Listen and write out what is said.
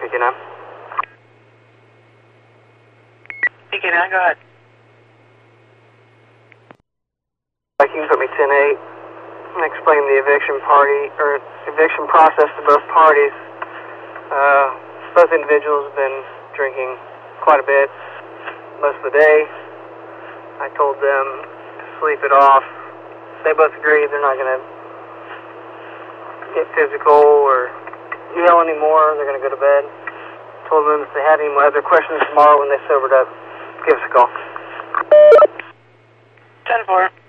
PK9. PK9, go ahead. You can put me 10-8 and explain the eviction process to both parties. Both individuals have been drinking quite a bit most of the day. I told them to sleep it off. They both agreed they're not going to get physical or yell anymore. They're going to go to bed. Told them if they had any other questions tomorrow when they sobered up, give us a call. 10-4.